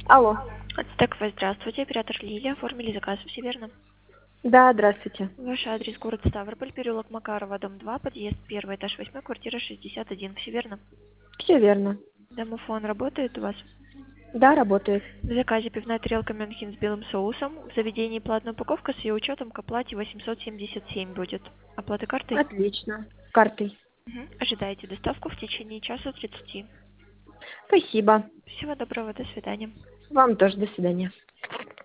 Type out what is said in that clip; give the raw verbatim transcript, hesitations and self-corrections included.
Алло. Ацтекова, здравствуйте, оператор Лилия, оформили заказ, все верно? Да, здравствуйте. Ваш адрес город Ставрополь, переулок Макарова, дом два, подъезд первый, этаж восьмой, квартира шестьдесят один, все верно? Все верно. Домофон работает у вас? Да, работает. В заказе пивная тарелка Мюнхен с белым соусом, в заведении платная упаковка с ее учетом к оплате восемьсот семьдесят семь будет. Оплата картой? Отлично. Картой. Мгм. Ожидаете доставку в течение часа тридцати. Спасибо. Всего доброго, до свидания. Вам тоже до свидания.